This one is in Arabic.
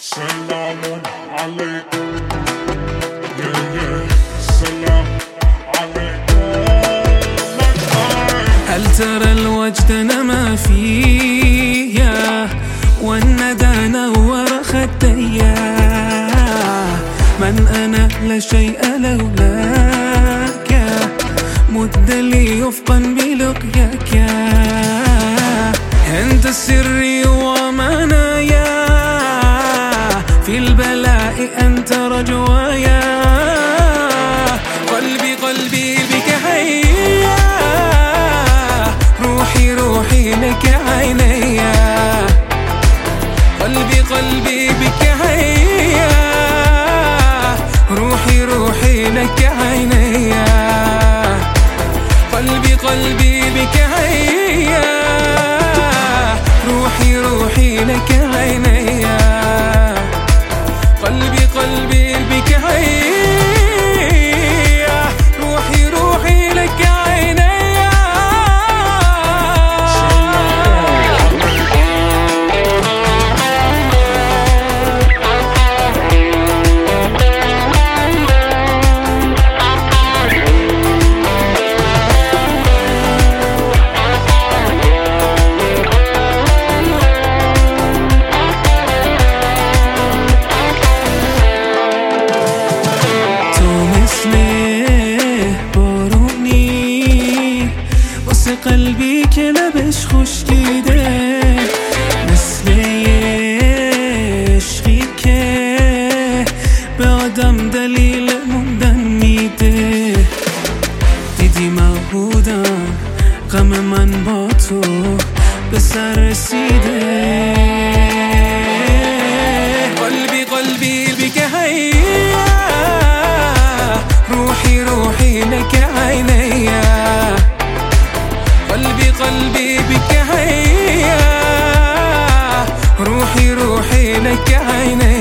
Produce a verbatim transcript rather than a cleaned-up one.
سلام عليكم يا يا سلام عليكم. هل ترى الوجد نما فيا والندى نور خديا؟ من أنا لا شيء لولاك، مد لي يفقا بلقياك. أنت سري ومنايا، في البلاء أنت رجوايا. قلبي قلبي بك حيا، روحي روحي لك عينيا. قلبي قلبي بك حيا، روحي روحي لك عينيا. قلبي قلبي بك حيا، روحي روحي لك عينيا. قلبي قلبي بك حيا، روحي روحي لك عينيا. قلبي كلبش خوش دیده، مثل عشقی که به آدم دلیل موندن میده. دیدی مبودم غم من با تو به سر رسیده. قلبي قلبي بك حيا، روحي روحي لك عينيا. قلبي قلبي بك حيا، روحي روحي لك عيني.